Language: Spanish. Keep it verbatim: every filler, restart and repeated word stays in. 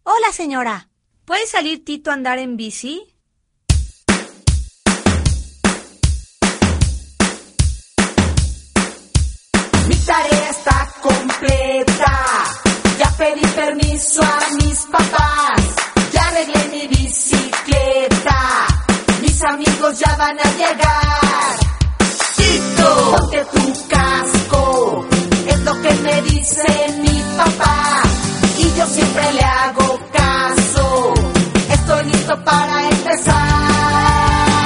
Hola, señora. ¿Puede salir Tito a andar en bici? Mi tarea está completa. Ya pedí permiso a mis papás. Ya arreglé mi bicicleta. Mis amigos ya van a llegar. Tito, ponte tu casco. Es lo que me dice mi